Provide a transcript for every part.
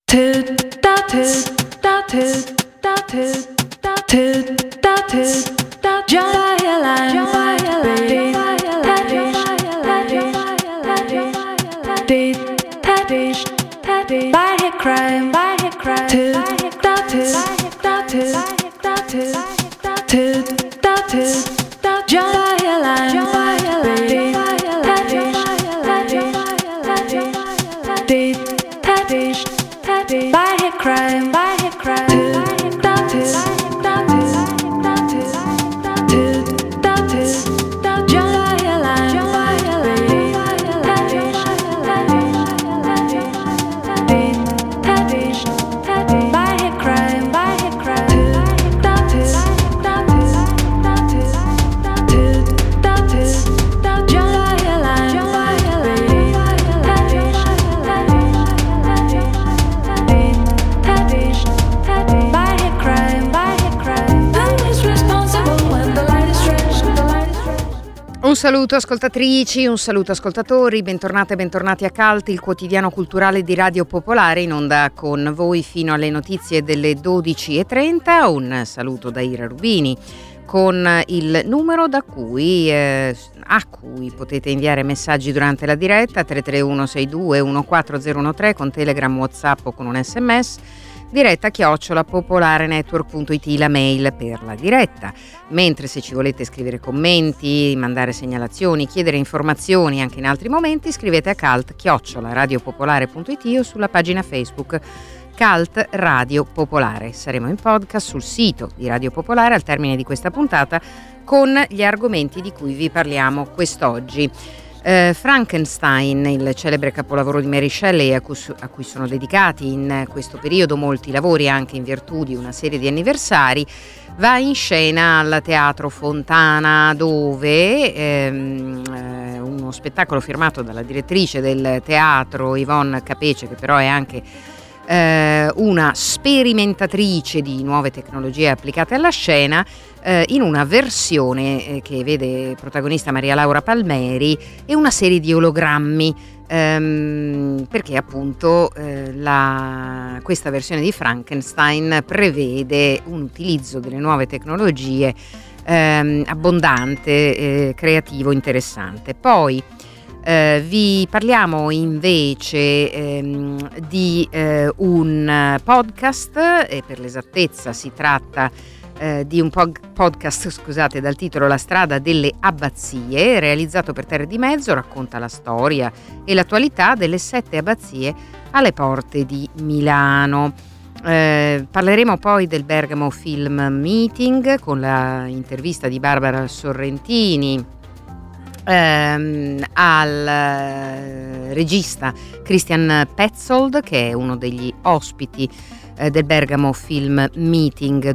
Un saluto ascoltatrici, un saluto ascoltatori, bentornate e bentornati a Cult, il quotidiano culturale di Radio Popolare, in onda con voi fino alle notizie delle 12:30. Un saluto da Ira Rubini con il numero a cui potete inviare messaggi durante la diretta, 331 62 14013 con Telegram, WhatsApp o con un SMS. Diretta @popolarenetwork.it, la mail per la diretta. Mentre se ci volete scrivere commenti, mandare segnalazioni, chiedere informazioni anche in altri momenti, scrivete a cult@radiopopolare.it o sulla pagina Facebook Cult Radio Popolare. Saremo in podcast sul sito di Radio Popolare al termine di questa puntata con gli argomenti di cui vi parliamo quest'oggi. Frankenstein, il celebre capolavoro di Mary Shelley a cui sono dedicati in questo periodo molti lavori anche in virtù di una serie di anniversari, va in scena al Teatro Fontana, dove uno spettacolo firmato dalla direttrice del teatro Yvonne Capece, che però è anche una sperimentatrice di nuove tecnologie applicate alla scena, in una versione che vede protagonista Maria Laura Palmeri e una serie di ologrammi, perché appunto questa versione di Frankenstein prevede un utilizzo delle nuove tecnologie abbondante, creativo, interessante. Poi vi parliamo invece di un podcast, e per l'esattezza si tratta di un podcast dal titolo La strada delle abbazie, realizzato per Terre di Mezzo. Racconta la storia e l'attualità delle 7 abbazie alle porte di Milano. Parleremo poi del Bergamo Film Meeting con la intervista di Barbara Sorrentini al regista Christian Petzold, che è uno degli ospiti del Bergamo Film Meeting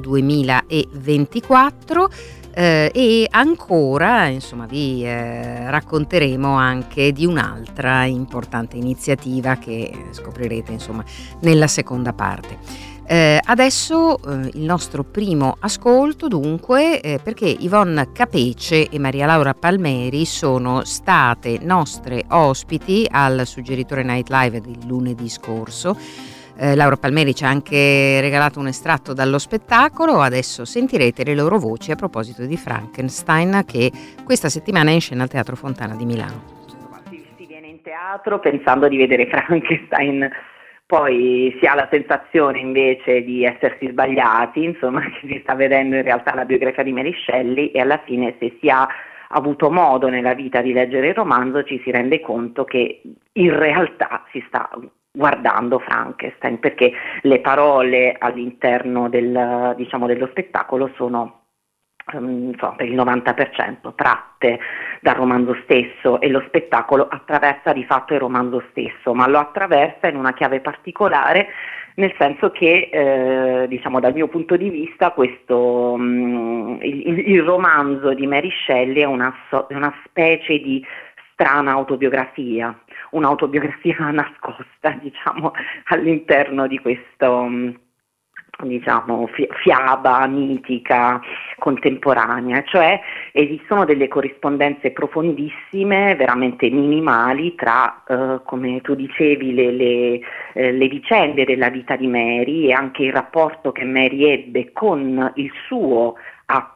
2024, e ancora vi racconteremo anche di un'altra importante iniziativa che scoprirete nella seconda parte. Adesso il nostro primo ascolto, dunque, perché Yvonne Capece e Maria Laura Palmeri sono state nostre ospiti al Suggeritore Night Live del lunedì scorso. Laura Palmeri ci ha anche regalato un estratto dallo spettacolo. Adesso sentirete le loro voci a proposito di Frankenstein, che questa settimana è in scena al Teatro Fontana di Milano. Si viene in teatro pensando di vedere Frankenstein, poi si ha la sensazione invece di essersi sbagliati, che si sta vedendo in realtà la biografia di Mary Shelley, e alla fine, se si ha avuto modo nella vita di leggere il romanzo, ci si rende conto che in realtà si sta guardando Frankenstein, perché le parole all'interno dello spettacolo sono per il 90% tratte dal romanzo stesso, e lo spettacolo attraversa di fatto il romanzo stesso, ma lo attraversa in una chiave particolare, nel senso che dal mio punto di vista questo il romanzo di Mary Shelley è una specie di strana autobiografia, un'autobiografia nascosta all'interno di questo diciamo, fiaba mitica contemporanea, cioè esistono delle corrispondenze profondissime, veramente minimali, tra, come tu dicevi, le vicende della vita di Mary e anche il rapporto che Mary ebbe con il suo atto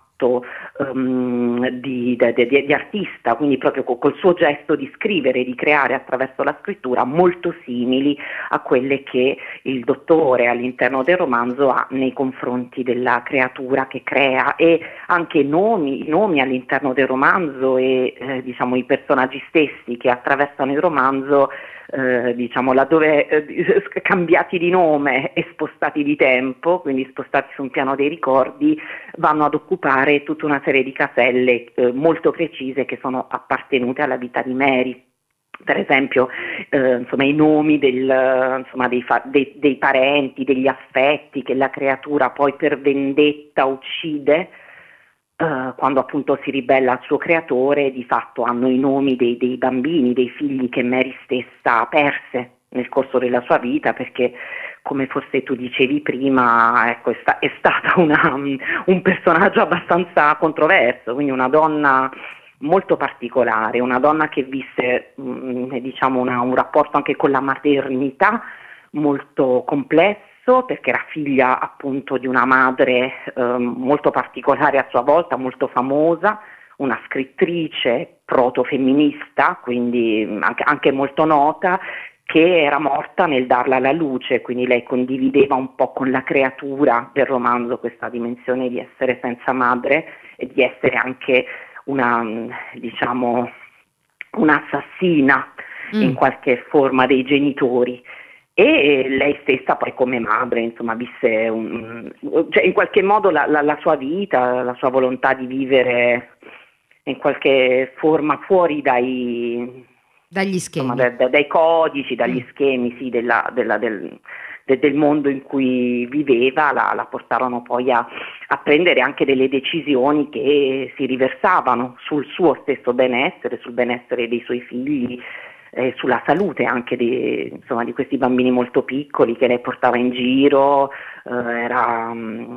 di artista, quindi proprio col suo gesto di scrivere, di creare attraverso la scrittura, molto simili a quelle che il dottore all'interno del romanzo ha nei confronti della creatura che crea, e anche i nomi all'interno del romanzo e diciamo i personaggi stessi che attraversano il romanzo, diciamo laddove cambiati di nome e spostati di tempo, quindi spostati su un piano dei ricordi, vanno ad occupare tutta una serie di caselle molto precise che sono appartenute alla vita di Mary. Per esempio, insomma, i nomi dei parenti, degli affetti che la creatura poi per vendetta uccide, quando appunto si ribella al suo creatore, di fatto hanno i nomi dei bambini, dei figli che Mary stessa perse nel corso della sua vita, perché come forse tu dicevi prima, ecco, è stata un personaggio abbastanza controverso, quindi una donna molto particolare, una donna che visse diciamo un rapporto anche con la maternità molto complesso, perché era figlia appunto di una madre molto particolare a sua volta, molto famosa, una scrittrice protofemminista, quindi anche molto nota, che era morta nel darla alla luce, quindi lei condivideva un po' con la creatura del romanzo questa dimensione di essere senza madre e di essere anche diciamo un'assassina in qualche forma dei genitori. E lei stessa poi come madre, insomma, visse cioè in qualche modo la sua vita, la sua volontà di vivere in qualche forma fuori dagli schemi, insomma, dai codici, dagli schemi, sì, del mondo in cui viveva, la portarono poi a prendere anche delle decisioni che si riversavano sul suo stesso benessere, sul benessere dei suoi figli, sulla salute anche di questi bambini molto piccoli che lei portava in giro, era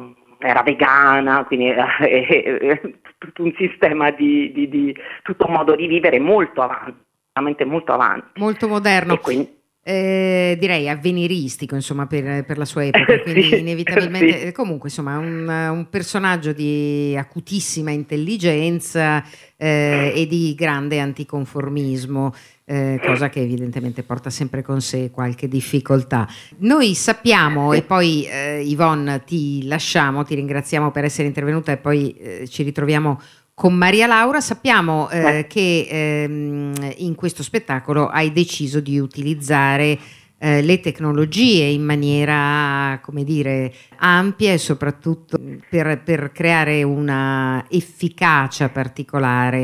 vegana, quindi era tutto un sistema tutto un modo di vivere molto avanti, veramente molto avanti. Molto moderno. E quindi, direi avveniristico, insomma, per la sua epoca, quindi sì, inevitabilmente sì. comunque insomma un personaggio di acutissima intelligenza e di grande anticonformismo, cosa che evidentemente porta sempre con sé qualche difficoltà. Noi sappiamo, e poi Yvonne ti lasciamo, ti ringraziamo per essere intervenuta e poi ci ritroviamo con Maria Laura. Sappiamo che in questo spettacolo hai deciso di utilizzare le tecnologie in maniera, come dire, ampia e soprattutto per creare una efficacia particolare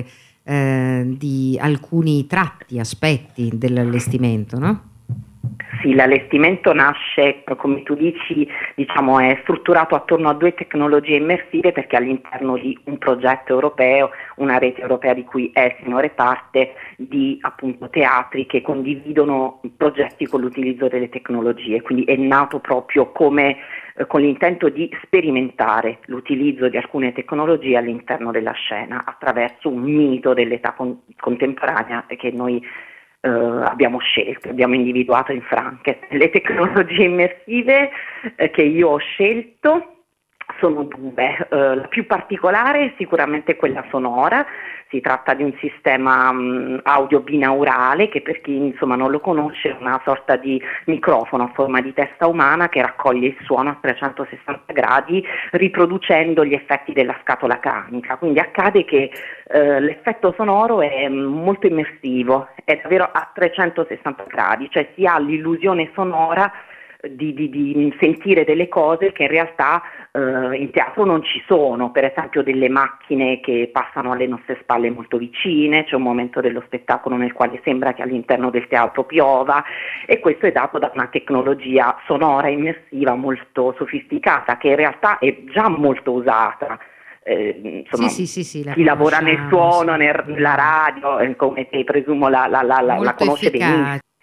di alcuni tratti, aspetti dell'allestimento, no? Sì, l'allestimento nasce, come tu dici, diciamo, è strutturato attorno a due tecnologie immersive, perché all'interno di un progetto europeo, una rete europea di cui Elsinore è parte, di appunto teatri che condividono progetti con l'utilizzo delle tecnologie, quindi è nato proprio come con l'intento di sperimentare l'utilizzo di alcune tecnologie all'interno della scena attraverso un mito dell'età contemporanea che noi abbiamo scelto, abbiamo individuato in Frankenstein. Le tecnologie immersive che io ho scelto sono due, la più particolare è sicuramente quella sonora. Si tratta di un sistema audio binaurale che, per chi insomma non lo conosce, è una sorta di microfono a forma di testa umana che raccoglie il suono a 360 gradi riproducendo gli effetti della scatola cranica. Quindi accade che l'effetto sonoro è molto immersivo, è davvero a 360 gradi, cioè si ha l'illusione sonora di sentire delle cose che in realtà in teatro non ci sono, per esempio delle macchine che passano alle nostre spalle molto vicine, c'è un momento dello spettacolo nel quale sembra che all'interno del teatro piova, e questo è dato da una tecnologia sonora immersiva molto sofisticata che in realtà è già molto usata. Insomma, sì, chi lavora nel suono, nella radio, come te presumo la conosce benissimo.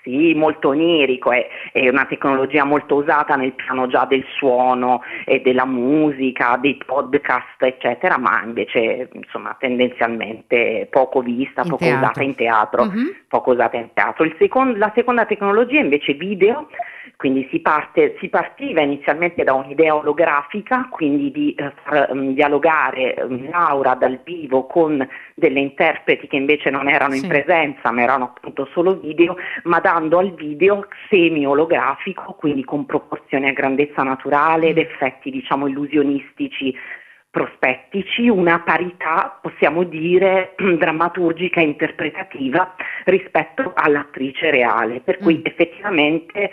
Sì, molto onirico, è una tecnologia molto usata nel piano già del suono e della musica, dei podcast, eccetera, ma invece insomma tendenzialmente poco vista, poco usata in teatro, poco usata in teatro. La seconda tecnologia invece video, quindi si partiva inizialmente da un'idea olografica, quindi di far dialogare Laura dal vivo con delle interpreti che invece non erano in presenza, ma erano appunto solo video, ma dando al video semi-olografico, quindi con proporzioni a grandezza naturale ed effetti diciamo illusionistici prospettici, una parità, possiamo dire, drammaturgica e interpretativa rispetto all'attrice reale, per cui effettivamente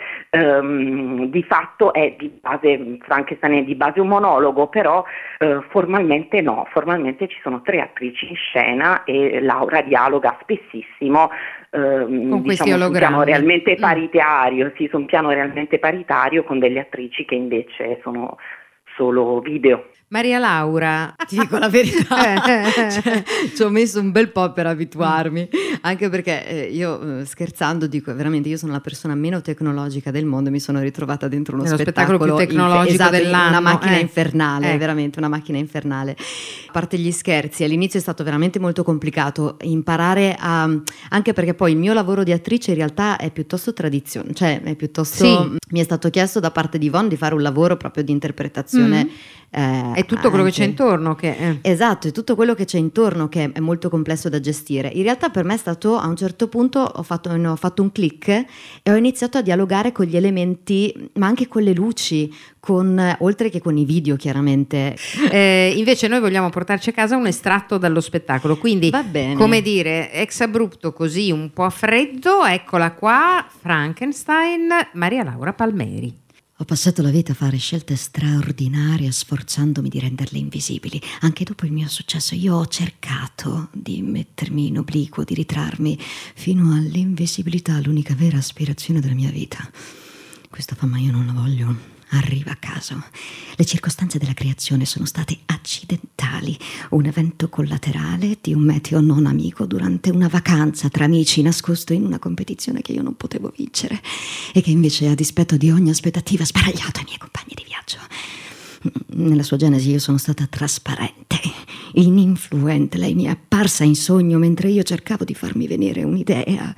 di fatto è di base, Frankenstein è di base un monologo, però formalmente no, formalmente ci sono 3 attrici in scena e Laura dialoga spessissimo con questi su un piano realmente paritario, su un piano realmente paritario con delle attrici che invece sono solo video. Maria Laura, ti dico la verità, ci ho messo un bel po' per abituarmi, anche perché io scherzando dico veramente io sono la persona meno tecnologica del mondo, mi sono ritrovata dentro uno spettacolo più tecnologico dell'anno, una macchina infernale, veramente una macchina infernale. A parte gli scherzi, all'inizio è stato veramente molto complicato imparare anche perché poi il mio lavoro di attrice in realtà è piuttosto tradizionale, cioè è piuttosto mi è stato chiesto da parte di Yvonne di fare un lavoro proprio di interpretazione. È tutto quello che c'è intorno Esatto, è tutto quello che c'è intorno che è molto complesso da gestire. In realtà per me è stato, a un certo punto ho fatto un click e ho iniziato a dialogare con gli elementi, ma anche con le luci, oltre che con i video chiaramente. Invece noi vogliamo portarci a casa un estratto dallo spettacolo, quindi va bene. Come dire, ex abrupto, così un po' a freddo, eccola qua, Frankenstein, Maria Laura Palmeri. Ho passato la vita a fare scelte straordinarie sforzandomi di renderle invisibili. Anche dopo il mio successo io ho cercato di mettermi in obliquo, di ritrarmi fino all'invisibilità, l'unica vera aspirazione della mia vita. Questa fama io non la voglio. Arriva a caso. Le circostanze della creazione sono state accidentali. Un evento collaterale di un meteo non amico durante una vacanza tra amici nascosto in una competizione che io non potevo vincere e che invece, a dispetto di ogni aspettativa, ha sbaragliato i miei compagni di viaggio. Nella sua genesi io sono stata trasparente, ininfluente. Lei mi è apparsa in sogno mentre io cercavo di farmi venire un'idea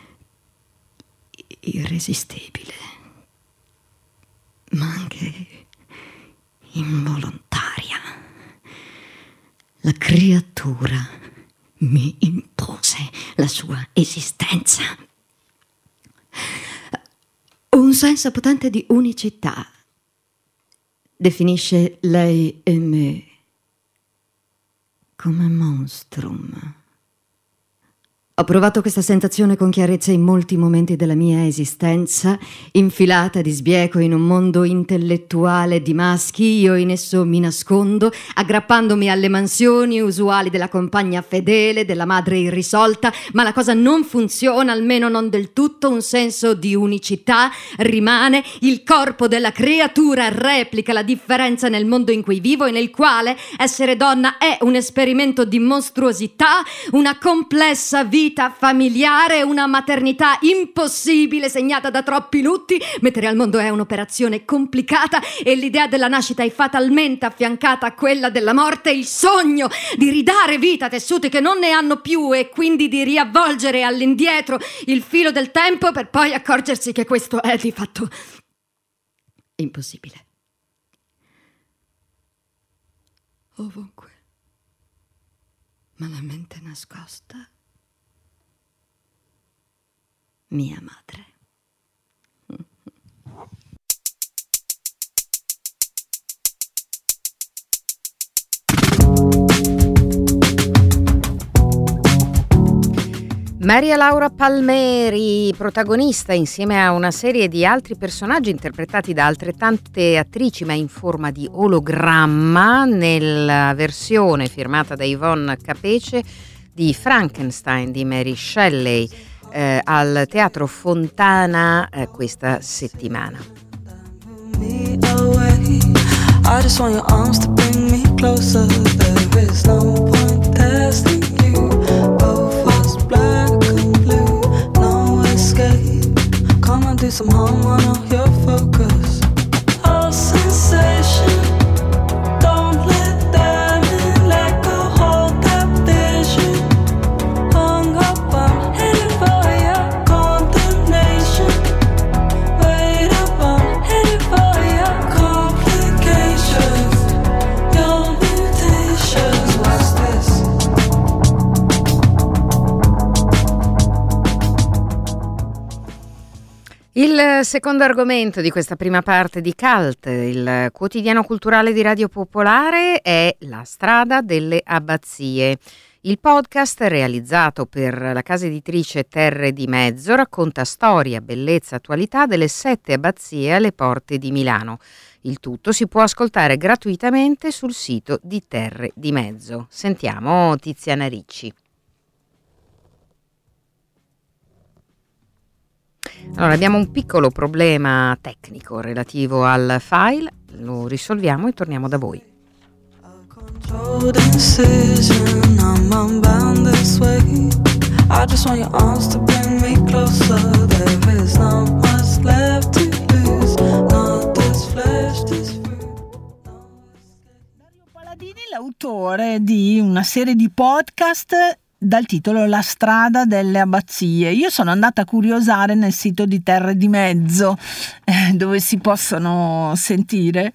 irresistibile, ma anche involontaria. La creatura mi impose la sua esistenza. Un senso potente di unicità definisce lei e me come monstrum. Ho provato questa sensazione con chiarezza in molti momenti della mia esistenza, infilata di sbieco in un mondo intellettuale di maschi. Io in esso mi nascondo, aggrappandomi alle mansioni usuali della compagna fedele, della madre irrisolta, ma la cosa non funziona, almeno non del tutto. Un senso di unicità rimane. Il corpo della creatura replica la differenza nel mondo in cui vivo e nel quale essere donna è un esperimento di mostruosità, una complessa vita familiare, una maternità impossibile segnata da troppi lutti. Mettere al mondo è un'operazione complicata e l'idea della nascita è fatalmente affiancata a quella della morte. Il sogno di ridare vita a tessuti che non ne hanno più e quindi di riavvolgere all'indietro il filo del tempo per poi accorgersi che questo è di fatto impossibile. Ovunque, ma la mente nascosta, mia madre. Maria Laura Palmeri, protagonista insieme a una serie di altri personaggi interpretati da altrettante attrici ma in forma di ologramma, nella versione firmata da Yvonne Capece di Frankenstein di Mary Shelley, al Teatro Fontana questa settimana. I just want your arms to bring me closer. There is no point testing you. Both us black and blue, no escape. lose, I'm home on all your focus. All sensation, don't let that in, let go, hold that vision. Hung up, I'm headed for your condemnation. Wait up, I'm headed for your complications. Your mutations, what's this? Il secondo argomento di questa prima parte di Cult, il quotidiano culturale di Radio Popolare, è La strada delle abbazie. Il podcast realizzato per la casa editrice Terre di Mezzo racconta storia, bellezza, attualità delle 7 abbazie alle porte di Milano. Il tutto si può ascoltare gratuitamente sul sito di Terre di Mezzo. Sentiamo Tiziana Ricci. Allora, abbiamo un piccolo problema tecnico relativo al file, lo risolviamo e torniamo da voi. Controlled incision, I'm unbound this way. I just want your arms to bring me closer. There is not much left to lose. Not this flesh, this fruit. Dario Paladini, l'autore di una serie di podcast dal titolo La strada delle abbazie. Io sono andata a curiosare nel sito di Terre di Mezzo, dove si possono sentire,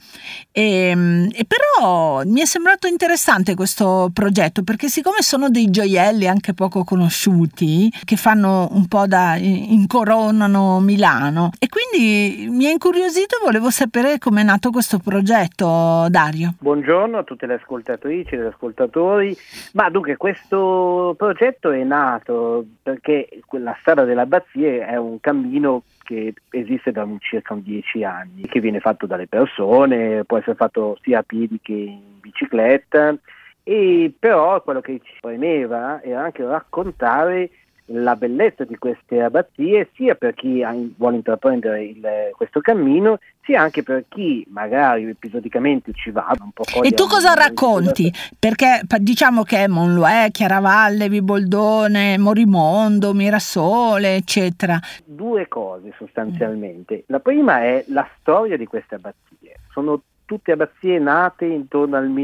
e però mi è sembrato interessante questo progetto, perché siccome sono dei gioielli anche poco conosciuti, che fanno un po' da incoronano Milano, e quindi mi è incuriosito e volevo sapere com'è nato questo progetto, Dario. Buongiorno a tutte le ascoltatrici e gli ascoltatori. Ma dunque, questo progetto è nato perché la strada delle abbazie è un cammino che esiste da circa 10 anni, che viene fatto dalle persone, può essere fatto sia a piedi che in bicicletta, e però quello che ci premeva era anche raccontare la bellezza di queste abbazie, sia per chi vuole intraprendere questo cammino, sia anche per chi magari episodicamente ci va un po'. E tu cosa racconti? Perché diciamo che Monloè, Chiaravalle, Viboldone, Morimondo, Mirasole, eccetera. 2 cose sostanzialmente. La prima è la storia di queste abbazie. Sono tutte abbazie nate intorno al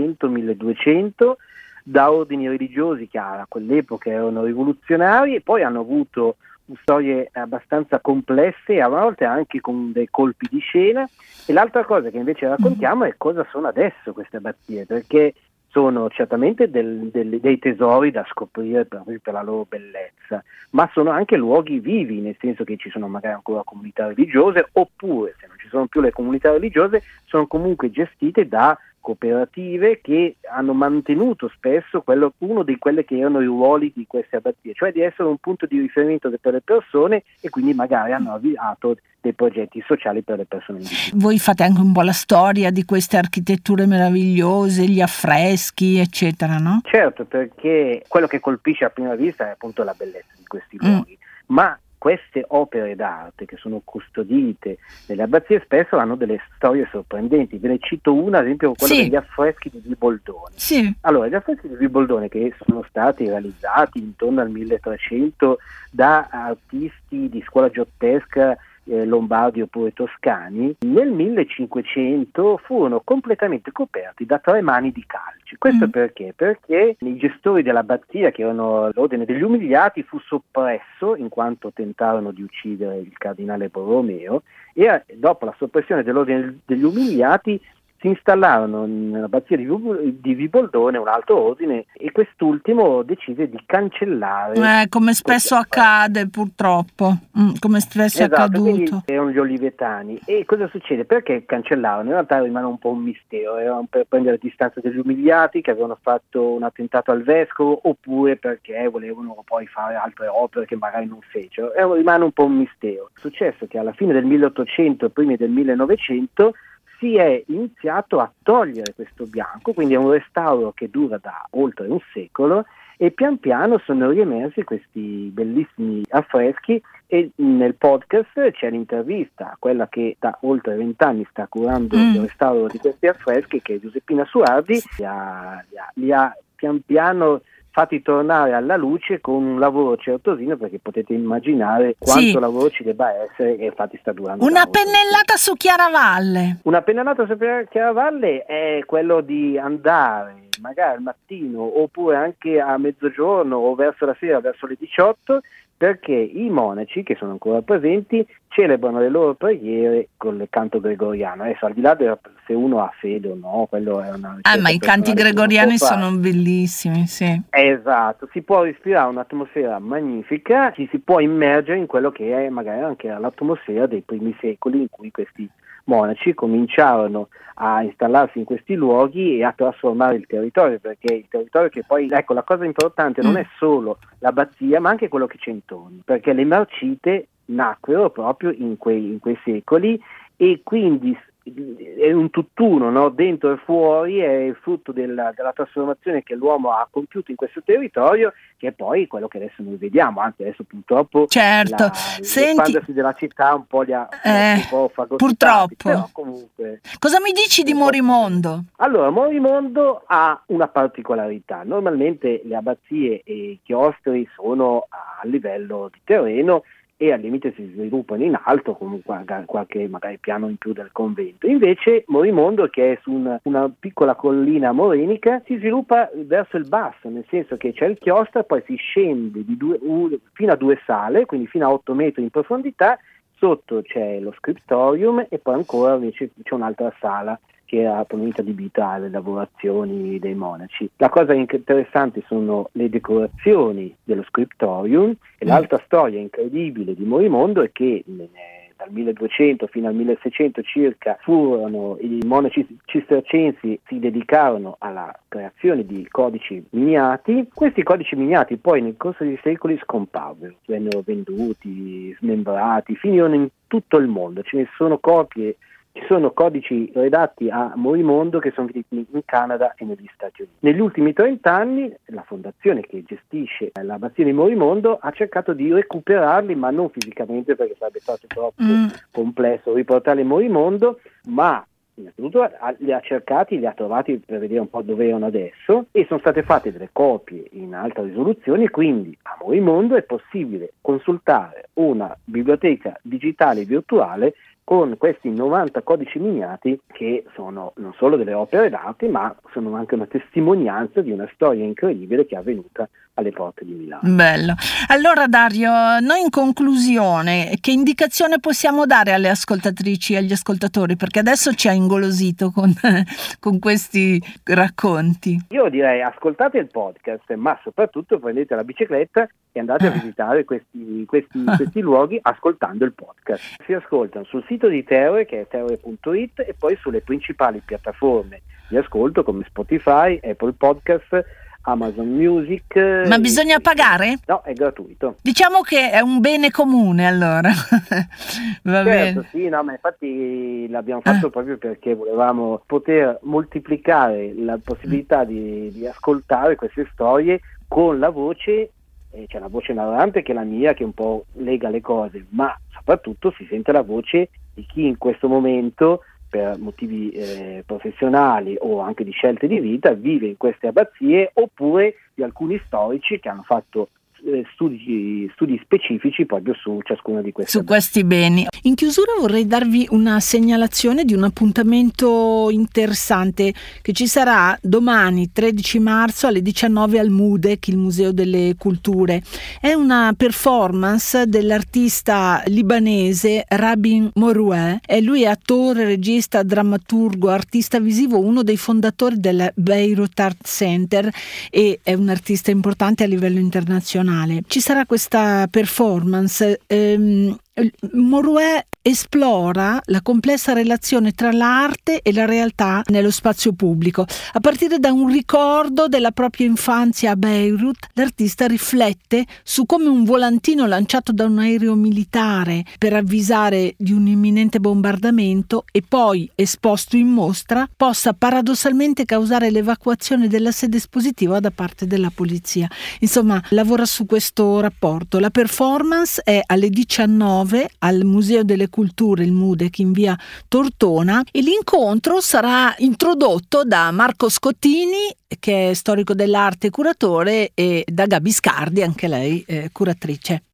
1100-1200 da ordini religiosi che a quell'epoca erano rivoluzionari, e poi hanno avuto storie abbastanza complesse, a volte anche con dei colpi di scena. E l'altra cosa che invece raccontiamo è cosa sono adesso queste abbazie, perché sono certamente dei tesori da scoprire proprio per la loro bellezza, ma sono anche luoghi vivi, nel senso che ci sono magari ancora comunità religiose, oppure se non ci sono più le comunità religiose sono comunque gestite da cooperative che hanno mantenuto spesso uno di quelli che erano i ruoli di queste abbazie, cioè di essere un punto di riferimento per le persone, e quindi magari hanno avviato dei progetti sociali per le persone indigene. Voi fate anche un po' la storia di queste architetture meravigliose, gli affreschi, eccetera, no? Certo, perché quello che colpisce a prima vista è appunto la bellezza di questi luoghi, ma queste opere d'arte che sono custodite nelle abbazie spesso hanno delle storie sorprendenti. Ve ne cito una, ad esempio quella degli affreschi di Viboldone. Sì. Allora, gli affreschi di Viboldone, che sono stati realizzati intorno al 1300 da artisti di scuola giottesca lombardi oppure toscani, nel 1500 furono completamente coperti da 3 mani di calce. Questo perché? Perché i gestori dell'abbazia, che erano l'ordine degli umiliati, fu soppresso in quanto tentarono di uccidere il cardinale Borromeo, e dopo la soppressione dell'ordine degli umiliati si installarono nell'abbazia di Viboldone un altro ordine, e quest'ultimo decise di cancellare. Come spesso accade, purtroppo, come spesso è accaduto. Erano gli olivetani. E cosa succede? Perché cancellarono? In realtà rimane un po' un mistero. Erano per prendere distanza dagli umiliati che avevano fatto un attentato al vescovo, oppure perché volevano poi fare altre opere che magari non fecero. Rimane un po' un mistero. È successo che alla fine del 1800 e primi del 1900 si è iniziato a togliere questo bianco, quindi è un restauro che dura da oltre un secolo, e pian piano sono riemersi questi bellissimi affreschi, e nel podcast c'è l'intervista a quella che da oltre 20 anni sta curando il restauro di questi affreschi, che è Giuseppina Suardi, li ha pian piano fatti tornare alla luce con un lavoro certosino, perché potete immaginare quanto lavoro ci debba essere, e infatti sta durando. Una pennellata su Chiaravalle. Una pennellata su Chiaravalle è quello di andare magari al mattino oppure anche a mezzogiorno o verso la sera, verso le 18, perché i monaci, che sono ancora presenti, celebrano le loro preghiere con il canto gregoriano. Adesso, al di là se uno ha fede o no, quello è una ma i canti gregoriani sono bellissimi, sì. Esatto, si può respirare un'atmosfera magnifica, ci si può immergere in quello che è magari anche l'atmosfera dei primi secoli, in cui questi monaci cominciarono a installarsi in questi luoghi e a trasformare il territorio, perché il territorio, che poi, ecco, la cosa importante non è solo l'abbazia, ma anche quello che c'è intorno, perché le marcite nacquero proprio in quei secoli, e quindi è un tutt'uno, no? Dentro e fuori, è il frutto della trasformazione che l'uomo ha compiuto in questo territorio, che è poi quello che adesso noi vediamo. Anche adesso purtroppo l'espandersi della città un po' li ha un po' fagocitati, purtroppo. Però comunque. Cosa mi dici di Morimondo? Allora, Morimondo ha una particolarità. Normalmente le abbazie e i chiostri sono a livello di terreno e al limite si sviluppano in alto con qualche magari piano in più del convento. Invece Morimondo, che è su una piccola collina morenica, si sviluppa verso il basso, nel senso che c'è il chiostro, poi si scende fino a 2 sale, quindi fino a 8 metri in profondità, sotto c'è lo scriptorium e poi ancora invece c'è un'altra sala che era proveniente adibita alle lavorazioni dei monaci. La cosa interessante sono le decorazioni dello scriptorium, e l'altra storia incredibile di Morimondo è che dal 1200 fino al 1600 circa furono i monaci cistercensi, si dedicarono alla creazione di codici miniati. Questi codici miniati poi nel corso dei secoli scomparvero, vennero venduti, smembrati, finirono in tutto il mondo. Ce ne sono copie. Ci sono codici redatti a Morimondo che sono finiti in Canada e negli Stati Uniti. Negli ultimi 30 anni la fondazione che gestisce l'abbazia di Morimondo ha cercato di recuperarli, ma non fisicamente, perché sarebbe stato troppo complesso riportarli a Morimondo, ma innanzitutto li ha cercati, li ha trovati per vedere un po' dove erano adesso, e sono state fatte delle copie in alta risoluzione, quindi a Morimondo è possibile consultare una biblioteca digitale virtuale con questi 90 codici miniati, che sono non solo delle opere d'arte, ma sono anche una testimonianza di una storia incredibile che è avvenuta alle porte di Milano. Bello. Allora Dario, noi in conclusione, che indicazione possiamo dare alle ascoltatrici e agli ascoltatori? Perché adesso ci ha ingolosito con questi racconti. Io direi ascoltate il podcast, ma soprattutto prendete la bicicletta e andate a visitare questi luoghi ascoltando il podcast. Si ascoltano sul sito di Teore, che è teore.it, e poi sulle principali piattaforme di ascolto come Spotify, Apple Podcast, Amazon Music. Ma bisogna pagare? No, è gratuito. Diciamo che è un bene comune, allora. Va bene. Sì, no, ma infatti l'abbiamo fatto proprio perché volevamo poter moltiplicare la possibilità di ascoltare queste storie con la voce. C'è una voce narrante che è la mia, che un po' lega le cose, ma soprattutto si sente la voce di chi in questo momento, per motivi professionali o anche di scelte di vita, vive in queste abbazie, oppure di alcuni storici che hanno fatto studi specifici proprio su ciascuna di queste questi beni. In chiusura vorrei darvi una segnalazione di un appuntamento interessante che ci sarà domani 13 marzo alle 19 al MUDEC, il Museo delle Culture. È una performance dell'artista libanese Rabin Moroueh, e lui è attore, regista, drammaturgo, artista visivo, uno dei fondatori del Beirut Art Center, e è un artista importante a livello internazionale. Ci sarà questa performance. Moroueh esplora la complessa relazione tra l'arte e la realtà nello spazio pubblico. A partire da un ricordo della propria infanzia a Beirut, l'artista riflette su come un volantino lanciato da un aereo militare per avvisare di un imminente bombardamento e poi esposto in mostra possa paradossalmente causare l'evacuazione della sede espositiva da parte della polizia. Insomma, lavora su questo rapporto. La performance è alle 19 19 al Museo delle Culture, il MUDEC, in via Tortona, e l'incontro sarà introdotto da Marco Scottini, che è storico dell'arte e curatore, e da Gabi Scardi, anche lei curatrice.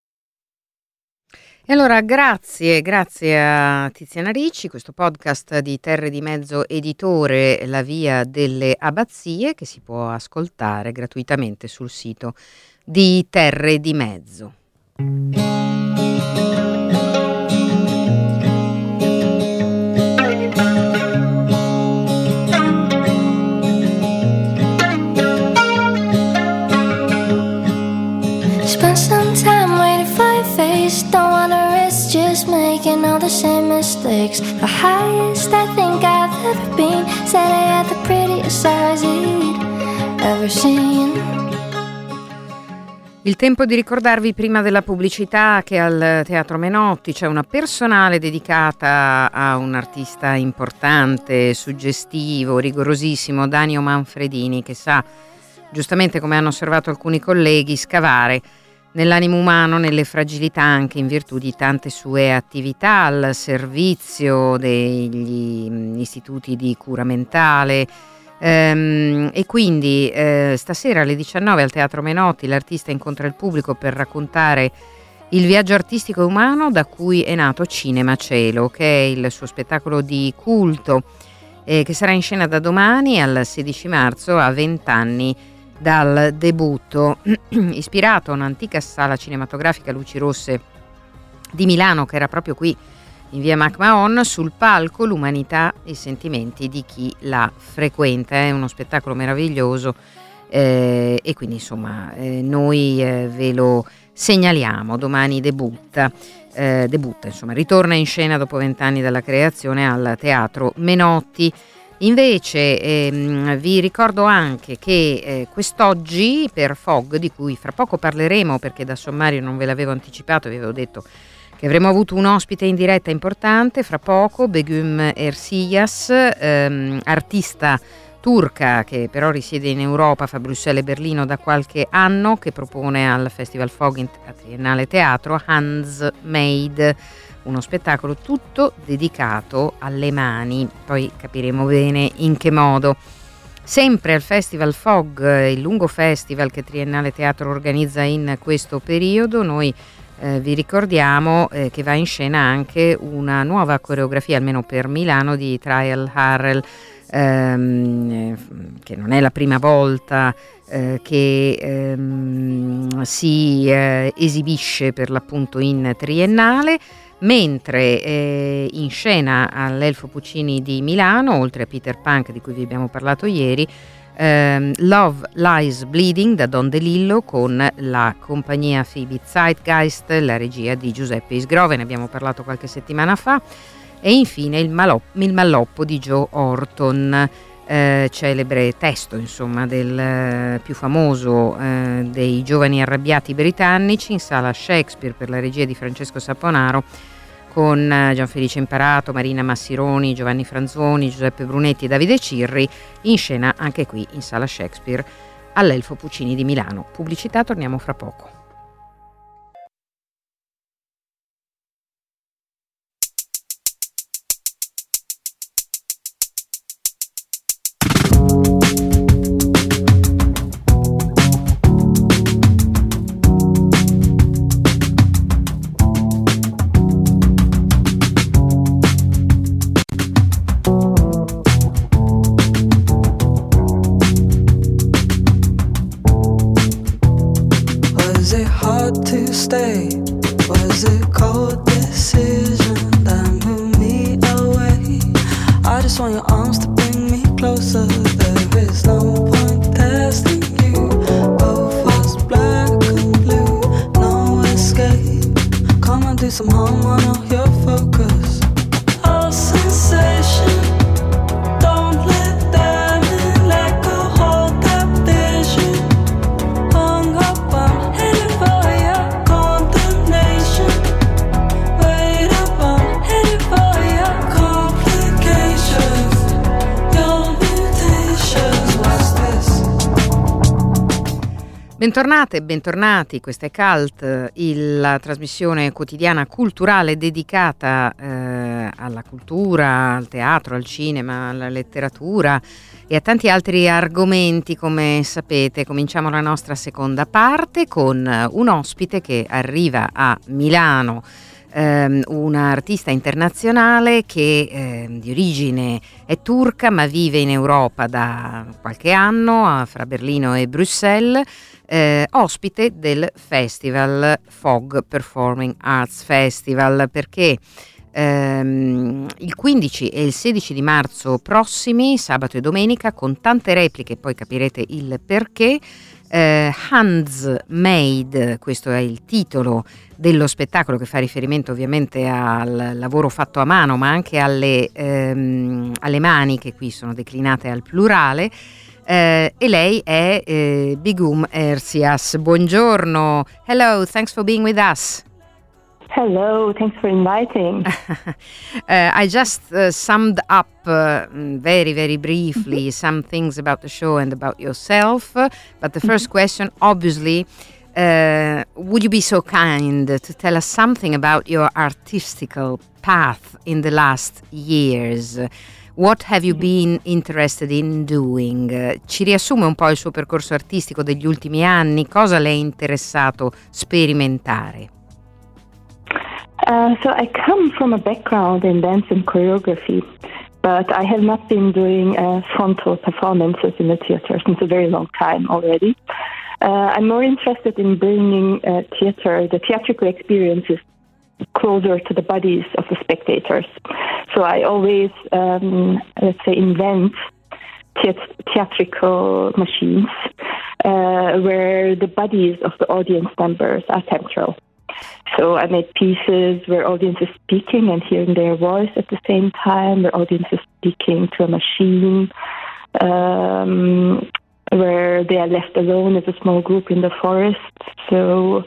E allora grazie a Tiziana Ricci, questo podcast di Terre di Mezzo editore La Via delle Abbazie, che si può ascoltare gratuitamente sul sito di Terre di Mezzo. Spend some time waiting for your face. Don't wanna risk just making all the same mistakes. The highest I think I've ever been. Said I had the prettiest eyes you'd ever seen. Il tempo di ricordarvi prima della pubblicità che al Teatro Menotti c'è una personale dedicata a un artista importante, suggestivo, rigorosissimo, Danio Manfredini, che sa, giustamente come hanno osservato alcuni colleghi, scavare nell'animo umano, nelle fragilità, anche in virtù di tante sue attività al servizio degli istituti di cura mentale. E quindi stasera alle 19 al Teatro Menotti l'artista incontra il pubblico per raccontare il viaggio artistico e umano da cui è nato Cinema Cielo, che è il suo spettacolo di culto, che sarà in scena da domani al 16 marzo, a 20 anni dal debutto. Ispirato a un'antica sala cinematografica Luci Rosse di Milano, che era proprio qui in via MacMahon, sul palco l'umanità e i sentimenti di chi la frequenta. È uno spettacolo meraviglioso, e quindi insomma noi ve lo segnaliamo. Domani debutta, insomma ritorna in scena dopo 20 anni dalla creazione al Teatro Menotti. Invece vi ricordo anche che quest'oggi per FOG, di cui fra poco parleremo perché da sommario non ve l'avevo anticipato, vi avevo detto che avremmo avuto un ospite in diretta importante fra poco, Begüm Erciyes, artista turca che però risiede in Europa, fa Bruxelles e Berlino da qualche anno, che propone al Festival FOG a Triennale Teatro Handsmade, uno spettacolo tutto dedicato alle mani, poi capiremo bene in che modo. Sempre al Festival FOG, il lungo festival che Triennale Teatro organizza in questo periodo, noi vi ricordiamo che va in scena anche una nuova coreografia, almeno per Milano, di Trial Harrell, che non è la prima volta che si esibisce per l'appunto in Triennale, mentre in scena all'Elfo Puccini di Milano, oltre a Peter Punk di cui vi abbiamo parlato ieri, Love Lies Bleeding da Don DeLillo con la compagnia Phoebe Zeitgeist, la regia di Giuseppe Isgrove, ne abbiamo parlato qualche settimana fa, e infine il Malloppo di Joe Orton, celebre testo insomma del più famoso dei giovani arrabbiati britannici, in sala Shakespeare per la regia di Francesco Saponaro, con Gianfelice Imparato, Marina Massironi, Giovanni Franzoni, Giuseppe Brunetti e Davide Cirri, in scena anche qui in sala Shakespeare all'Elfo Puccini di Milano. Pubblicità, torniamo fra poco. Complications, your mutation. Bentornate e bentornati, questa è Cult, la trasmissione quotidiana culturale dedicata alla cultura, al teatro, al cinema, alla letteratura e a tanti altri argomenti. Come sapete, cominciamo la nostra seconda parte con un ospite che arriva a Milano, un artista internazionale che di origine è turca ma vive in Europa da qualche anno, fra Berlino e Bruxelles. Ospite del festival Fog Performing Arts Festival, perché il 15 e il 16 di marzo prossimi, sabato e domenica, con tante repliche, poi capirete il perché, Handmade, questo è il titolo dello spettacolo, che fa riferimento ovviamente al lavoro fatto a mano, ma anche alle mani, che qui sono declinate al plurale. E lei è Begum Ersias. Buongiorno. Hello, thanks for being with us. Hello, thanks for inviting. I just summed up very, very briefly some things about the show and about yourself. But the first question, obviously, would you be so kind to tell us something about your artistical path in the last years? What have you been interested in doing? Ci riassume un po' il suo percorso artistico degli ultimi anni? Cosa le è interessato sperimentare? So I come from a background in dance and choreography, but I have not been doing frontal performances in the theater since a very long time already. I'm more interested in bringing the theatrical experiences closer to the bodies of the spectators. So I always, invent theatrical machines where the bodies of the audience members are central. So I made pieces where audience is speaking and hearing their voice at the same time, where audience is speaking to a machine, where they are left alone as a small group in the forest. So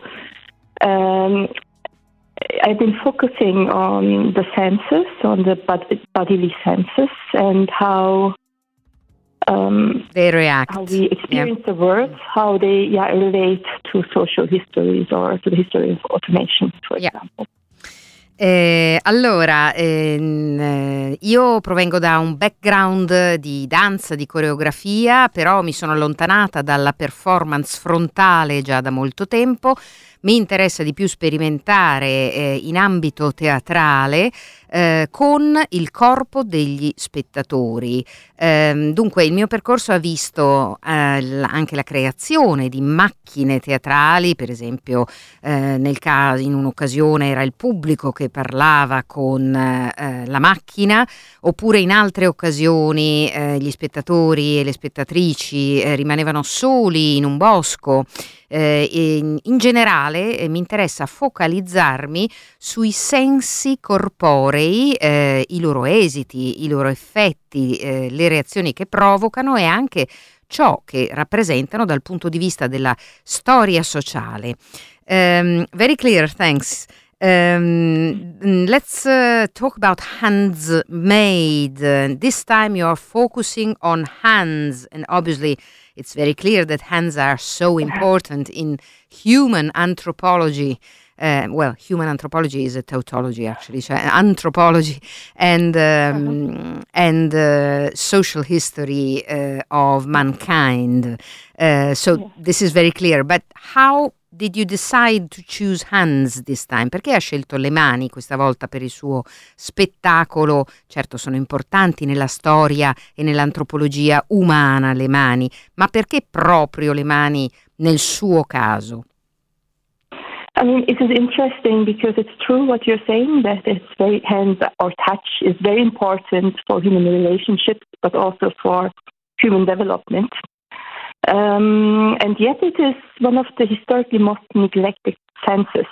I've been focusing on the senses, on the bodily senses, and how they react, how we experience the words, how they relate to social histories or to the history of automation, for example. Allora, io provengo da un background di danza, di coreografia, però mi sono allontanata dalla performance frontale già da molto tempo. Mi interessa di più sperimentare in ambito teatrale con il corpo degli spettatori. Dunque il mio percorso ha visto anche la creazione di macchine teatrali, per esempio nel caso, in un'occasione era il pubblico che parlava con la macchina, oppure in altre occasioni gli spettatori e le spettatrici rimanevano soli in un bosco. In generale mi interessa focalizzarmi sui sensi corporei, i loro esiti, i loro effetti, le reazioni che provocano e anche ciò che rappresentano dal punto di vista della storia sociale. Very clear, thanks. Let's talk about Handmade. This time you are focusing on hands, and obviously it's very clear that hands are so important in human anthropology. Human anthropology is a tautology, actually, cioè anthropology and social history of mankind. This is very clear. But how did you decide to choose hands this time? Perché ha scelto le mani questa volta per il suo spettacolo? Certo, sono importanti nella storia e nell'antropologia umana le mani, ma perché proprio le mani nel suo caso? I mean, it is interesting because it's true what you're saying, that it's very hands or touch is very important for human relationships, but also for human development. And yet it is one of the historically most neglected senses.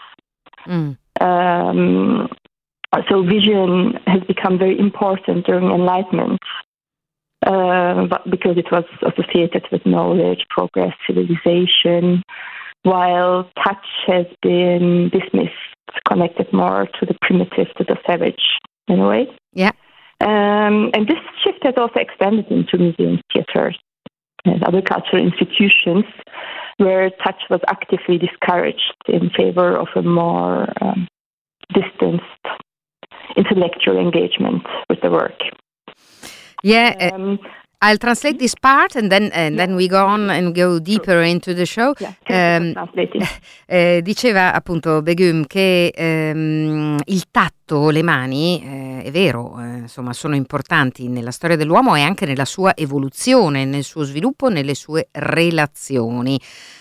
So vision has become very important during Enlightenment, but because it was associated with knowledge, progress, civilization, while touch has been dismissed, connected more to the primitive, to the savage, in a way. Yeah. And this shift has also expanded into museums, theaters, and other cultural institutions, where touch was actively discouraged in favor of a more distanced intellectual engagement with the work. Yeah. I'll translate this part and then we go on and go deeper into the show. Diceva appunto Begum che il tatto, le mani, è vero, insomma, sono importanti nella storia dell'uomo e anche nella sua evoluzione, nel suo sviluppo, nelle sue relazioni.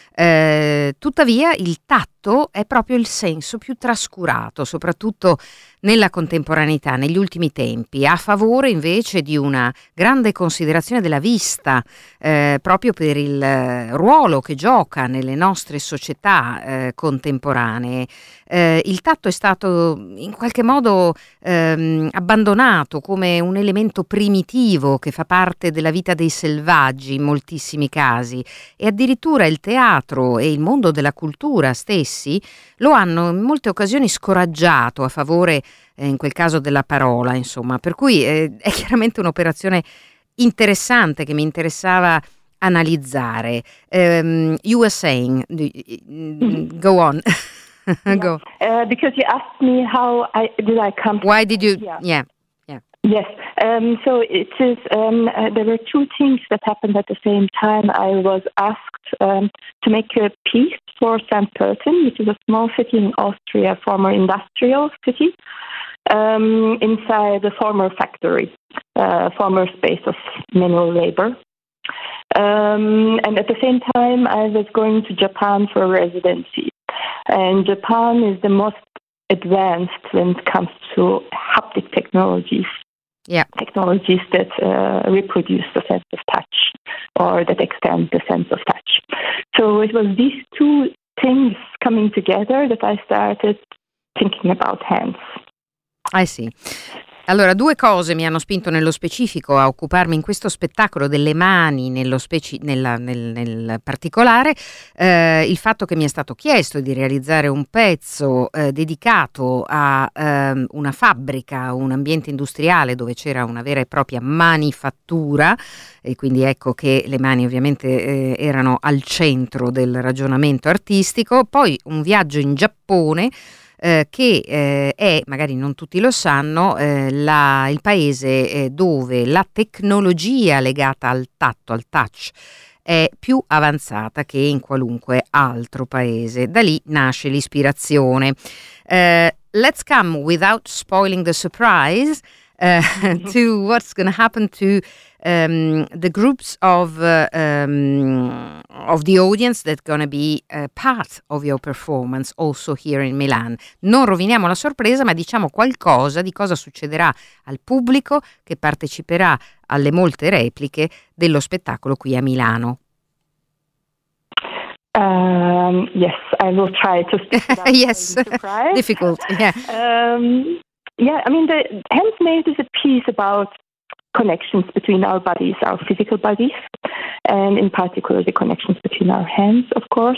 Tuttavia il tatto è proprio il senso più trascurato, soprattutto nella contemporaneità, negli ultimi tempi, a favore invece di una grande considerazione della vista, proprio per il ruolo che gioca nelle nostre società contemporanee. Il tatto è stato in qualche modo abbandonato come un elemento primitivo che fa parte della vita dei selvaggi in moltissimi casi, e addirittura il teatro e il mondo della cultura stessi lo hanno in molte occasioni scoraggiato a favore, in quel caso, della parola, insomma. Per cui è chiaramente un'operazione interessante che mi interessava analizzare. You were saying, go on. Go. Because you asked me how did I come. Why did you? Yeah. Yes. So it is. There were two things that happened at the same time. I was asked to make a piece for St. Pölten, which is a small city in Austria, former industrial city, inside a former factory, former space of manual labor. And at the same time, I was going to Japan for a residency. And Japan is the most advanced when it comes to haptic technologies. Yeah. Technologies that reproduce the sense of touch or that extend the sense of touch. So it was these two things coming together that I started thinking about hands. I see. Allora, due cose mi hanno spinto nello specifico a occuparmi in questo spettacolo delle mani, nel particolare, il fatto che mi è stato chiesto di realizzare un pezzo dedicato a una fabbrica, un ambiente industriale dove c'era una vera e propria manifattura, e quindi ecco che le mani ovviamente erano al centro del ragionamento artistico. Poi un viaggio in Giappone, che è, magari non tutti lo sanno, il paese dove la tecnologia legata al tatto, al touch, è più avanzata che in qualunque altro paese. Da lì nasce l'ispirazione. Let's come, without spoiling the surprise, to what's going to happen to the groups of the audience that's going to be part of your performance also here in Milan. Non roviniamo la sorpresa, ma diciamo qualcosa di cosa succederà al pubblico che parteciperà alle molte repliche dello spettacolo qui a Milano. Yes, I will try to speak without yes, difficult. Yeah. Yeah, I mean, the Handsmade is a piece about connections between our bodies, our physical bodies, and in particular the connections between our hands, of course.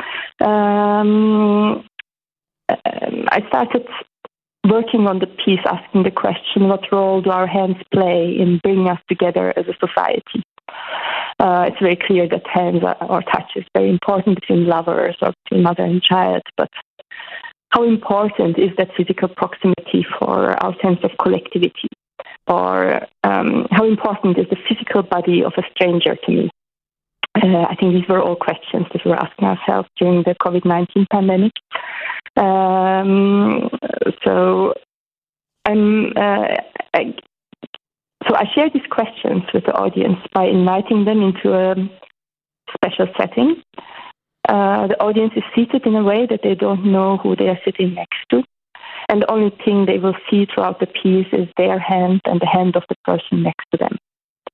I started working on the piece asking the question, what role do our hands play in bringing us together as a society? It's very clear that hands or touch is very important between lovers or between mother and child, but how important is that physical proximity for our sense of collectivity? Or how important is the physical body of a stranger to me? I think these were all questions that we were asking ourselves during the COVID-19 pandemic. So I share these questions with the audience by inviting them into a special setting. The audience is seated in a way that they don't know who they are sitting next to. And the only thing they will see throughout the piece is their hand and the hand of the person next to them.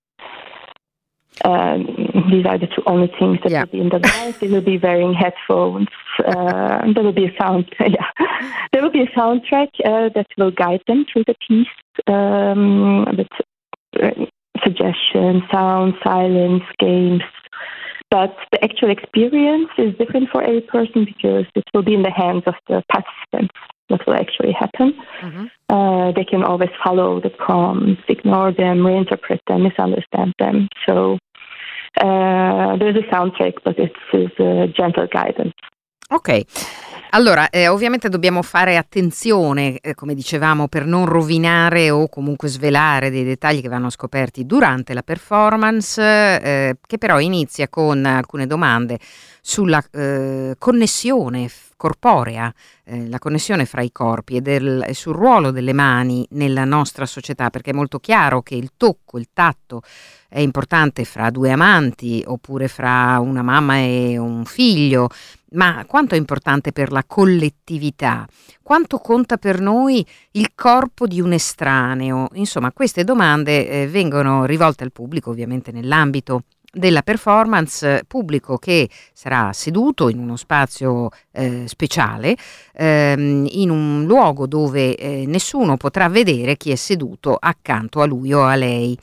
These are the two only things that will be in the light. They will be wearing headphones. And there will be a there will be a soundtrack that will guide them through the piece with suggestions, sound, silence, games. But the actual experience is different for every person because it will be in the hands of the participants what will actually happen. Mm-hmm. They can always follow the prompts, ignore them, reinterpret them, misunderstand them. So There's a soundtrack, but it's a gentle guidance. Ok, allora ovviamente dobbiamo fare attenzione, come dicevamo, per non rovinare o comunque svelare dei dettagli che vanno scoperti durante la performance, che però inizia con alcune domande sulla connessione corporea, la connessione fra i corpi e sul ruolo delle mani nella nostra società, perché è molto chiaro che il tocco, il tatto è importante fra due amanti oppure fra una mamma e un figlio, ma quanto è importante per la collettività? Quanto conta per noi il corpo di un estraneo? Insomma, queste domande vengono rivolte al pubblico, ovviamente nell'ambito della performance, pubblico che sarà seduto in uno spazio speciale, in un luogo dove nessuno potrà vedere chi è seduto accanto a lui o a lei.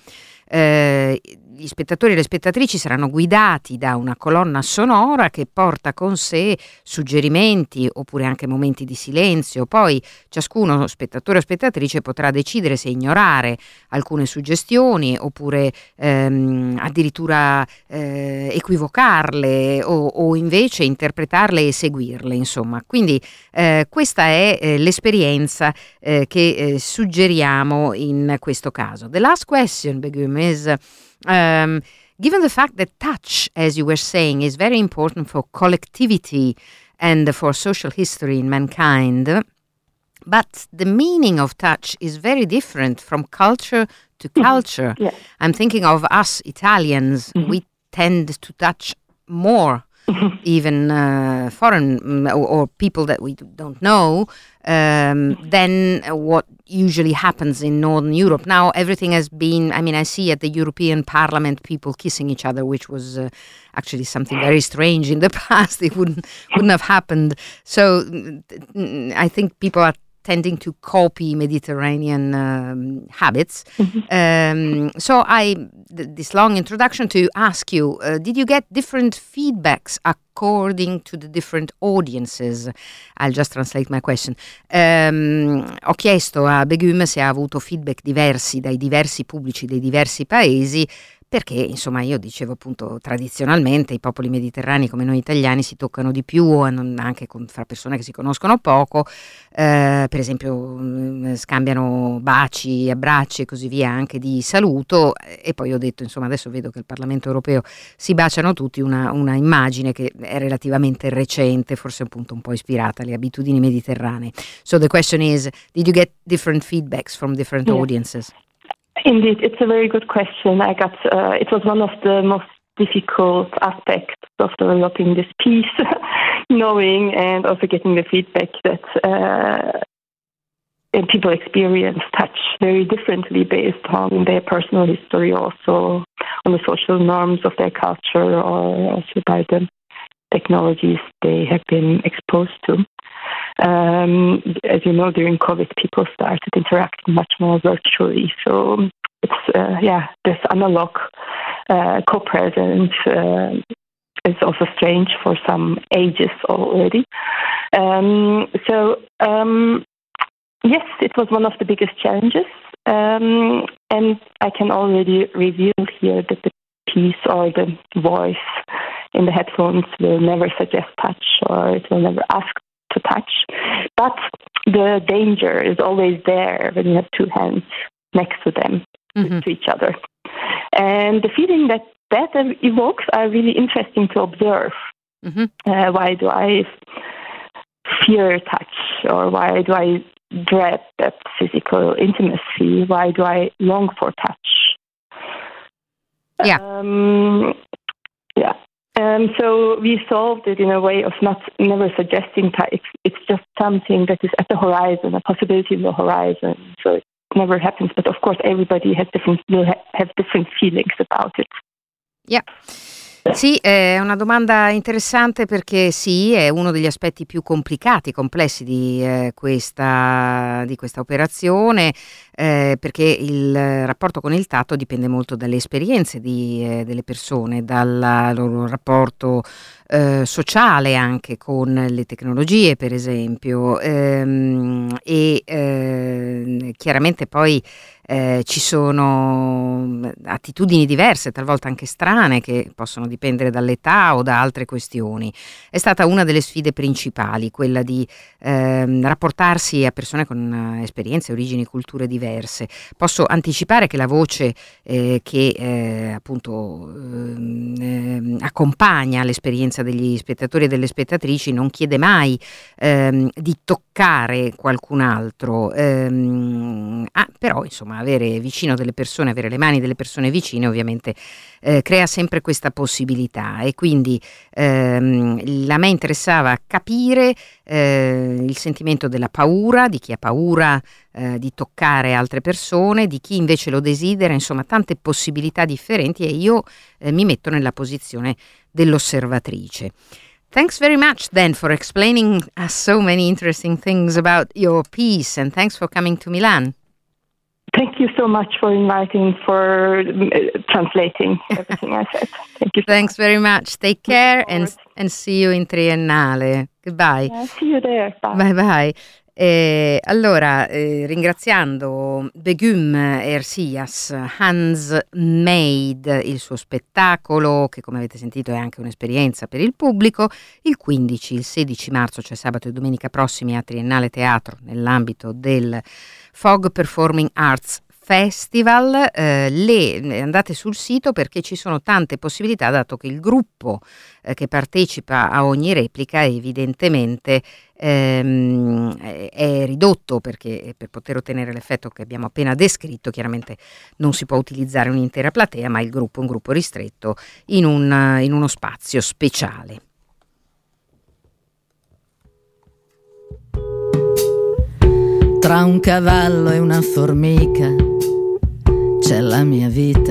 Gli spettatori e le spettatrici saranno guidati da una colonna sonora che porta con sé suggerimenti oppure anche momenti di silenzio. Poi ciascuno, spettatore o spettatrice, potrà decidere se ignorare alcune suggestioni oppure addirittura equivocarle o invece interpretarle e seguirle, insomma. Quindi questa è l'esperienza che suggeriamo in questo caso. The last question, Begum, is given the fact that touch, as you were saying, is very important for collectivity and for social history in mankind, but the meaning of touch is very different from culture to culture. Yeah. I'm thinking of us Italians. We tend to touch more even foreign or people that we don't know than what usually happens in Northern Europe. Now everything has been, I mean, I see at the European Parliament people kissing each other, which was actually something very strange in the past. It wouldn't have happened. So I think people are tending to copy Mediterranean habits. So this long introduction to ask you, did you get different feedbacks according to the different audiences? I'll just translate my question. Ho chiesto a Begum se ha avuto feedback diversi dai diversi pubblici dei diversi paesi, perché insomma io dicevo appunto tradizionalmente i popoli mediterranei come noi italiani si toccano di più anche fra persone che si conoscono poco, per esempio scambiano baci, abbracci e così via anche di saluto, e poi ho detto insomma adesso vedo che al Parlamento europeo si baciano tutti, una immagine che è relativamente recente, forse appunto un po' ispirata alle abitudini mediterranee. So the question is, did you get different feedbacks from different audiences? Indeed, it's a very good question. I got it was one of the most difficult aspects of developing this piece, knowing and also getting the feedback that people experience touch very differently based on their personal history, also on the social norms of their culture, or also by the technologies they have been exposed to. As you know, during COVID, people started interacting much more virtually. So it's, this analog co-presence is also strange for some ages already. Yes, it was one of the biggest challenges. And I can already reveal here that the piece or the voice in the headphones will never suggest touch, or it will never ask to touch, but the danger is always there when you have two hands next to them, to each other. And the feeling that evokes are really interesting to observe. Why do I fear touch, or why do I dread that physical intimacy? Why do I long for touch? So we solved it in a way of never suggesting touch. It's just something that is at the horizon, a possibility in the horizon. So it never happens. But of course, everybody will have different feelings about it. Yeah. Sì, è una domanda interessante perché sì, è uno degli aspetti più complicati, complessi di questa operazione, perché il rapporto con il tatto dipende molto dalle esperienze delle persone, dal loro rapporto sociale anche con le tecnologie, per esempio, e chiaramente poi ci sono attitudini diverse, talvolta anche strane, che possono dipendere dall'età o da altre questioni. È stata una delle sfide principali, quella di rapportarsi a persone con esperienze, origini, culture diverse. Posso anticipare che la voce che appunto accompagna l'esperienza degli spettatori e delle spettatrici non chiede mai di toccare qualcun altro, però insomma avere vicino delle persone, avere le mani delle persone vicine ovviamente crea sempre questa possibilità, e quindi a me interessava capire il sentimento della paura, di chi ha paura di toccare altre persone, di chi invece lo desidera, insomma tante possibilità differenti, e io mi metto nella posizione dell'osservatrice. Thanks very much then for explaining us so many interesting things about your piece, and thanks for coming to Milan. Thank you so much for inviting, for translating everything I said. Thank you. Thanks very much. Take care and see you in Triennale. Goodbye. See you there. Bye. Bye bye. Allora, ringraziando Begüm Ersias, Handsmade, il suo spettacolo, che come avete sentito è anche un'esperienza per il pubblico, il 15, il 16 marzo, cioè sabato e domenica prossimi a Triennale Teatro, nell'ambito del Fog Performing Arts Festival. Andate sul sito perché ci sono tante possibilità, dato che il gruppo che partecipa a ogni replica evidentemente è ridotto, perché per poter ottenere l'effetto che abbiamo appena descritto chiaramente non si può utilizzare un'intera platea, ma il gruppo è un gruppo ristretto in uno spazio speciale. Tra un cavallo e una formica c'è la mia vita,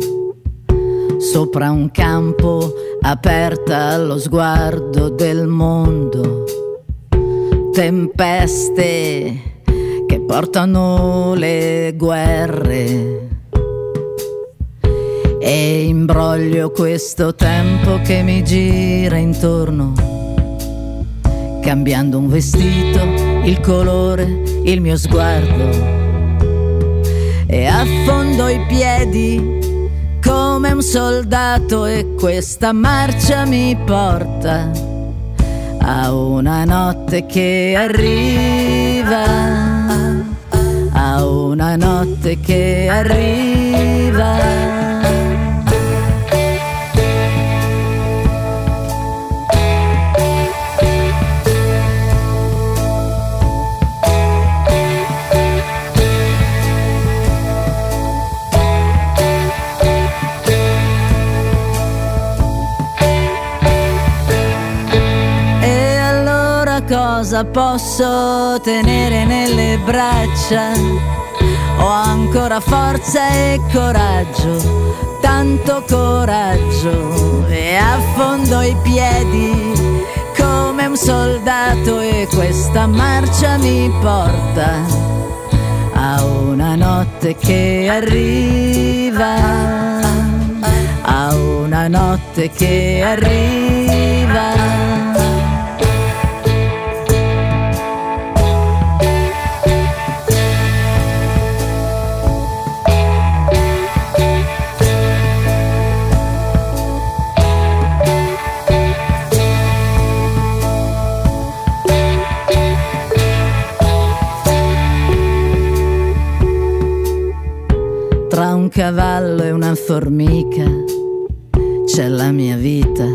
sopra un campo aperta allo sguardo del mondo, tempeste che portano le guerre, e imbroglio questo tempo che mi gira intorno, cambiando un vestito, il colore, il mio sguardo, e affondo i piedi come un soldato, e questa marcia mi porta a una notte che arriva, a una notte che arriva. Cosa posso tenere nelle braccia? Ho ancora forza e coraggio, tanto coraggio, e affondo i piedi come un soldato, e questa marcia mi porta a una notte che arriva, a una notte che arriva. Tra un cavallo e una formica c'è la mia vita.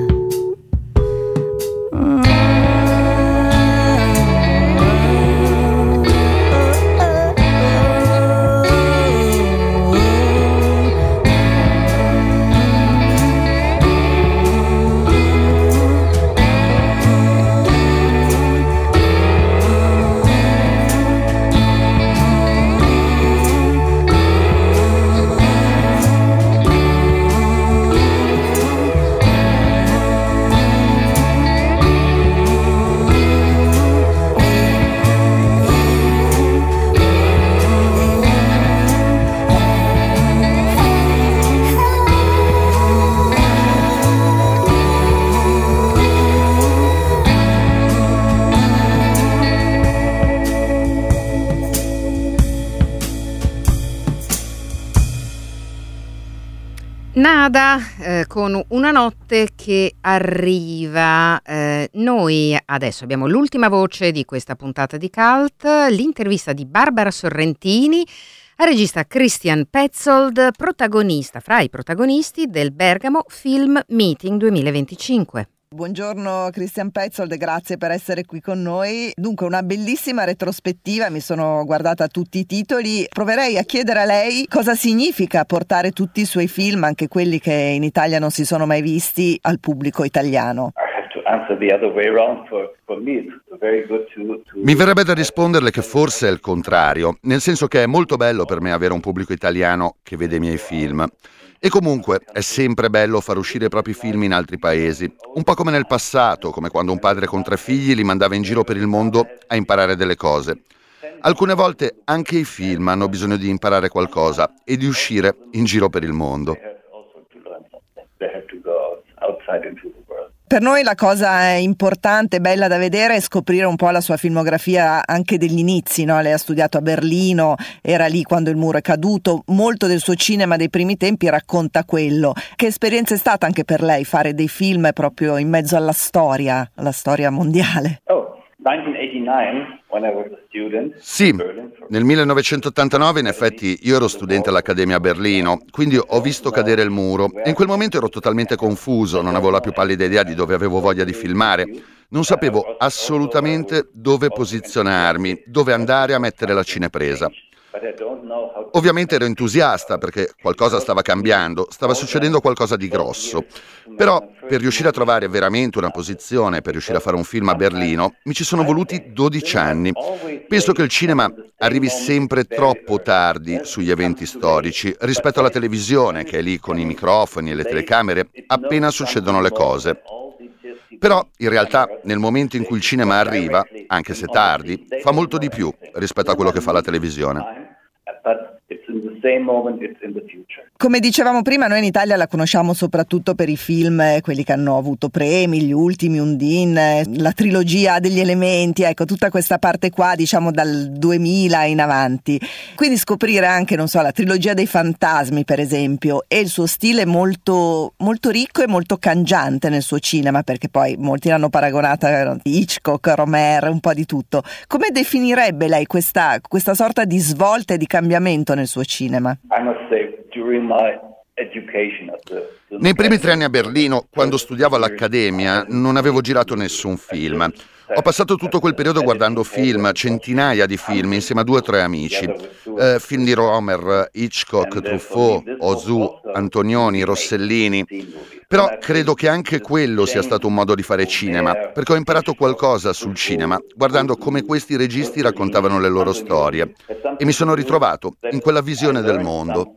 Nada, con Una notte che arriva. Noi adesso abbiamo l'ultima voce di questa puntata di Cult, l'intervista di Barbara Sorrentini al regista Christian Petzold, protagonista, fra i protagonisti del Bergamo Film Meeting 2025. Buongiorno Christian Petzold, grazie per essere qui con noi. Dunque, una bellissima retrospettiva, mi sono guardata tutti i titoli. Proverei a chiedere a lei cosa significa portare tutti i suoi film, anche quelli che in Italia non si sono mai visti, al pubblico italiano. Mi verrebbe da risponderle che forse è il contrario, nel senso che è molto bello per me avere un pubblico italiano che vede i miei film. E comunque è sempre bello far uscire i propri film in altri paesi, un po' come nel passato, come quando un padre con 3 figli li mandava in giro per il mondo a imparare delle cose. Alcune volte anche i film hanno bisogno di imparare qualcosa e di uscire in giro per il mondo. Per noi la cosa importante, bella da vedere, è scoprire un po' la sua filmografia anche degli inizi, no? Lei ha studiato a Berlino, era lì quando il muro è caduto, molto del suo cinema dei primi tempi racconta quello. Che esperienza è stata anche per lei fare dei film proprio in mezzo alla storia mondiale? Sì, nel 1989 in effetti io ero studente all'Accademia a Berlino, quindi ho visto cadere il muro e in quel momento ero totalmente confuso, non avevo la più pallida idea di dove avevo voglia di filmare, non sapevo assolutamente dove posizionarmi, dove andare a mettere la cinepresa. Ovviamente ero entusiasta perché qualcosa stava cambiando, stava succedendo qualcosa di grosso, però per riuscire a trovare veramente una posizione, per riuscire a fare un film a Berlino, mi ci sono voluti 12 anni. Penso che il cinema arrivi sempre troppo tardi sugli eventi storici rispetto alla televisione, che è lì con i microfoni e le telecamere appena succedono le cose. Però in realtà nel momento in cui il cinema arriva, anche se tardi, fa molto di più rispetto a quello che fa la televisione. Come dicevamo prima, noi in Italia la conosciamo soprattutto per i film, quelli che hanno avuto premi, gli ultimi, Undine, la trilogia degli elementi, ecco, tutta questa parte qua, diciamo dal 2000 in avanti. Quindi scoprire anche, non so, la trilogia dei fantasmi, per esempio, e il suo stile molto, molto ricco e molto cangiante nel suo cinema, perché poi molti l'hanno paragonata a Hitchcock, Romer, un po' di tutto. Come definirebbe lei questa sorta di svolta e di cambiamento nel suo cinema? Nei primi 3 anni a Berlino, quando studiavo all'Accademia, non avevo girato nessun film. Ho passato tutto quel periodo guardando film, centinaia di film, insieme a 2 o 3 amici. Film di Romer, Hitchcock, Truffaut, Ozu, Antonioni, Rossellini. Però credo che anche quello sia stato un modo di fare cinema, perché ho imparato qualcosa sul cinema, guardando come questi registi raccontavano le loro storie. E mi sono ritrovato in quella visione del mondo.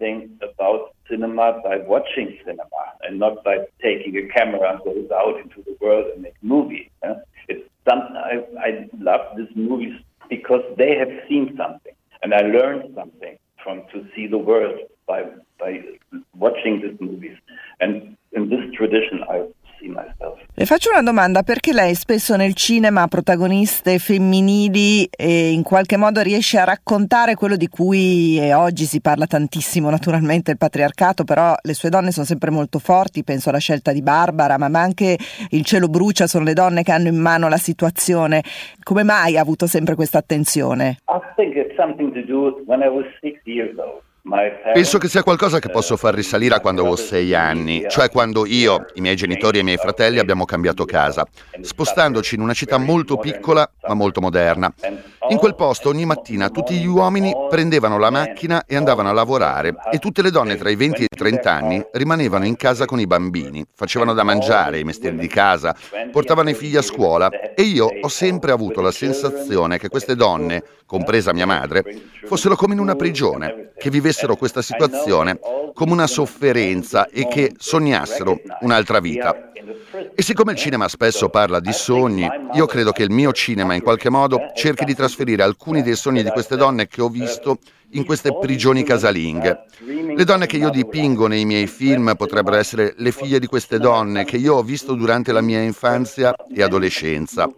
Cinema by watching cinema and not by taking a camera and goes out into the world and make movies. It's something I love these movies because they have seen something and I learned something from to see the world by watching these movies. And in this tradition I see myself. Le faccio una domanda, perché lei spesso nel cinema ha protagoniste femminili e in qualche modo riesce a raccontare quello di cui oggi si parla tantissimo, naturalmente il patriarcato, però le sue donne sono sempre molto forti, penso alla scelta di Barbara, ma anche Il cielo brucia, sono le donne che hanno in mano la situazione. Come mai ha avuto sempre questa attenzione? I think it's something to do when I was 6 years old. Penso che sia qualcosa che posso far risalire a quando avevo 6 anni, cioè quando io, i miei genitori e i miei fratelli abbiamo cambiato casa, spostandoci in una città molto piccola ma molto moderna. In quel posto ogni mattina tutti gli uomini prendevano la macchina e andavano a lavorare e tutte le donne tra i 20 e i 30 anni rimanevano in casa con i bambini, facevano da mangiare, i mestieri di casa, portavano i figli a scuola e io ho sempre avuto la sensazione che queste donne, compresa mia madre, fossero come in una prigione, che vivessero questa situazione come una sofferenza e che sognassero un'altra vita. E siccome il cinema spesso parla di sogni, io credo che il mio cinema in qualche modo cerchi di trasferire alcuni dei sogni di queste donne che ho visto in queste prigioni casalinghe. Le donne che io dipingo nei miei film potrebbero essere le figlie di queste donne che io ho visto durante la mia infanzia e adolescenza.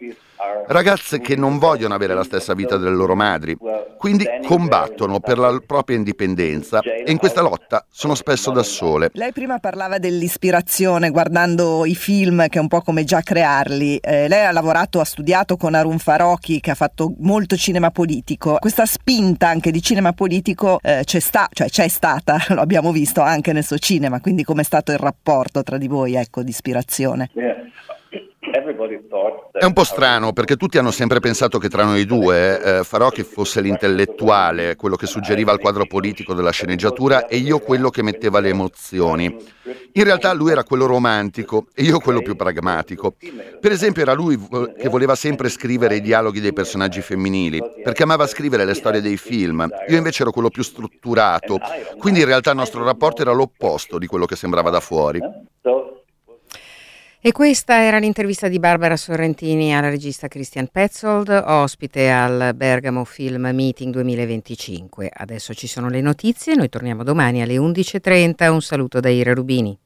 ragazze che non vogliono avere la stessa vita delle loro madri, quindi combattono per la propria indipendenza e in questa lotta sono spesso da sole. Lei prima parlava dell'ispirazione guardando i film, che è un po' come già crearli. Lei ha studiato con Harun Farocchi, che ha fatto molto cinema politico. Questa spinta anche di cinema politico c'è stata, lo abbiamo visto anche nel suo cinema, quindi com'è stato il rapporto tra di voi, ecco, di ispirazione? È un po' strano perché tutti hanno sempre pensato che tra noi due Farocchi fosse l'intellettuale, quello che suggeriva il quadro politico della sceneggiatura, e io quello che metteva le emozioni. In realtà lui era quello romantico e io quello più pragmatico. Per esempio era lui che voleva sempre scrivere i dialoghi dei personaggi femminili, perché amava scrivere le storie dei film. Io invece ero quello più strutturato, quindi in realtà il nostro rapporto era l'opposto di quello che sembrava da fuori. E questa era l'intervista di Barbara Sorrentini alla regista Christian Petzold, ospite al Bergamo Film Meeting 2025. Adesso ci sono le notizie, noi torniamo domani alle 11:30. Un saluto da Ira Rubini.